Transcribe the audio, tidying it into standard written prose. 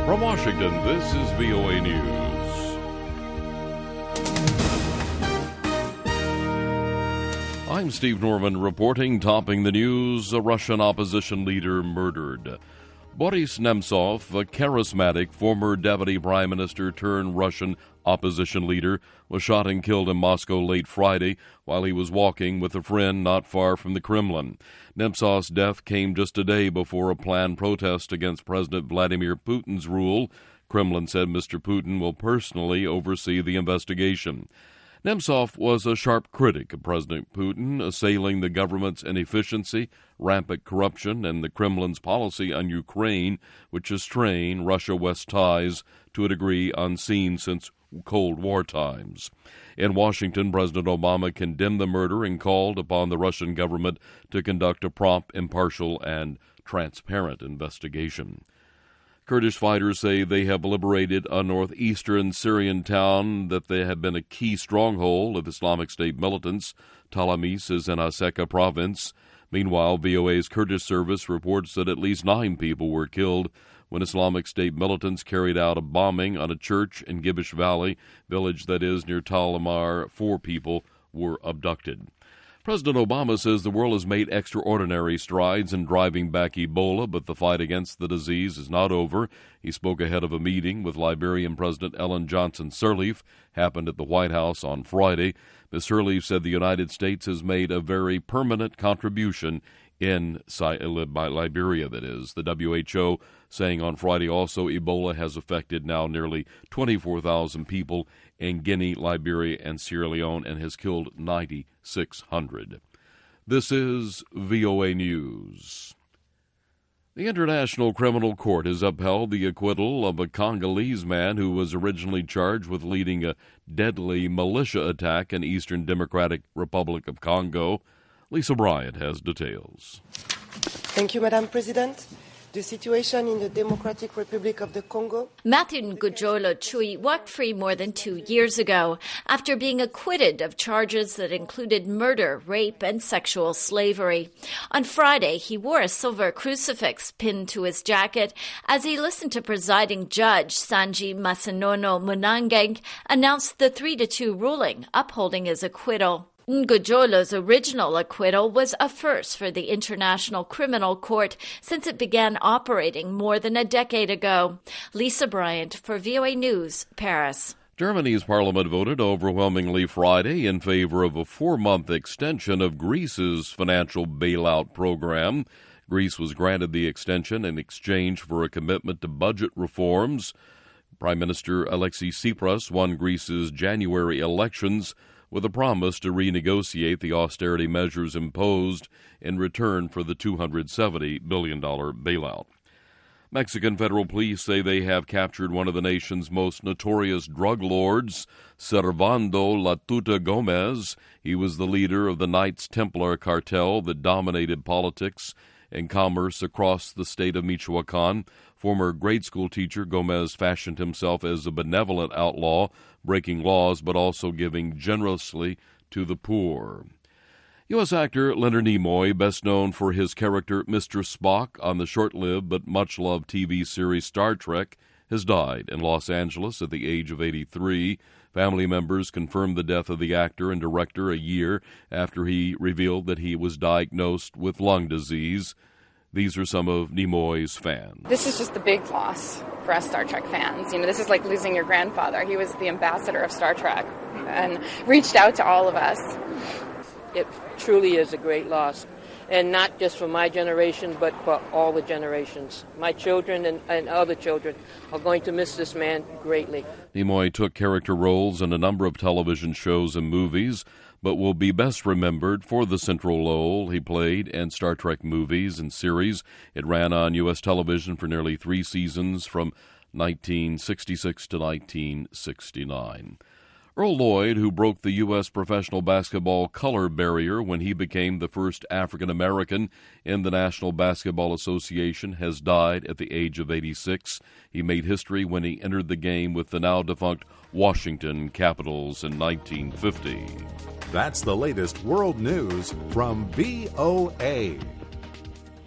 From Washington, this is VOA News. I'm Steve Norman reporting, topping the news, a Russian opposition leader murdered. Boris Nemtsov, a charismatic former deputy prime minister turned Russian opposition leader, was shot and killed in Moscow late Friday while he was walking with a friend not far from the Kremlin. Nemtsov's death came just a day before a planned protest against President Vladimir Putin's rule. Kremlin said Mr. Putin will personally oversee the investigation. Nemtsov was a sharp critic of President Putin, assailing the government's inefficiency, rampant corruption, and the Kremlin's policy on Ukraine, which has strained Russia-West ties to a degree unseen since Cold War times. In Washington, President Obama condemned the murder and called upon the Russian government to conduct a prompt, impartial, and transparent investigation. Kurdish fighters say they have liberated a northeastern Syrian town that they have been a key stronghold of Islamic State militants. Talamis is in Haseka province. Meanwhile, VOA's Kurdish service reports that at least 9 people were killed when Islamic State militants carried out a bombing on a church in Gibesh Valley, village that is near Tal Amar. 4 people were abducted. President Obama says the world has made extraordinary strides in driving back Ebola, but the fight against the disease is not over. He spoke ahead of a meeting with Liberian President Ellen Johnson Sirleaf, happened at the White House on Friday. Ms. Sirleaf said the United States has made a very permanent contribution in Liberia, that is. The WHO saying on Friday also Ebola has affected now nearly 24,000 people in Guinea, Liberia, and Sierra Leone and has killed 9,600. This is VOA News. The International Criminal Court has upheld the acquittal of a Congolese man who was originally charged with leading a deadly militia attack in Eastern Democratic Republic of Congo. Lisa Bryant has details. Thank you, Madam President. The situation in the Democratic Republic of the Congo. Matthew Ngujolo Chui walked free more than 2 years ago after being acquitted of charges that included murder, rape, and sexual slavery. On Friday, he wore a silver crucifix pinned to his jacket as he listened to presiding judge Sanji Masanono Munangeng announce the 3-2 ruling upholding his acquittal. Ngujolo's original acquittal was a first for the International Criminal Court since it began operating more than a decade ago. Lisa Bryant for VOA News, Paris. Germany's parliament voted overwhelmingly Friday in favor of a 4-month extension of Greece's financial bailout program. Greece was granted the extension in exchange for a commitment to budget reforms. Prime Minister Alexis Tsipras won Greece's January elections with a promise to renegotiate the austerity measures imposed in return for the $270 billion bailout. Mexican federal police say they have captured one of the nation's most notorious drug lords, Servando La Tuta Gomez. He was the leader of the Knights Templar cartel that dominated politics and commerce across the state of Michoacan. Former grade school teacher, Gomez fashioned himself as a benevolent outlaw, breaking laws but also giving generously to the poor. U.S. actor Leonard Nimoy, best known for his character Mr. Spock on the short-lived but much-loved TV series Star Trek, has died in Los Angeles at the age of 83. Family members confirmed the death of the actor and director a year after he revealed that he was diagnosed with lung disease. These are some of Nimoy's fans. This is just a big loss for us Star Trek fans. This is like losing your grandfather. He was the ambassador of Star Trek and reached out to all of us. It truly is a great loss, and not just for my generation, but for all the generations. My children and other children are going to miss this man greatly. Nimoy took character roles in a number of television shows and movies, but will be best remembered for the central role he played in Star Trek movies and series. It ran on U.S. television for nearly 3 seasons from 1966 to 1969. Earl Lloyd, who broke the U.S. professional basketball color barrier when he became the first African-American in the National Basketball Association, has died at the age of 86. He made history when he entered the game with the now-defunct Washington Capitals in 1950. That's the latest world news from VOA.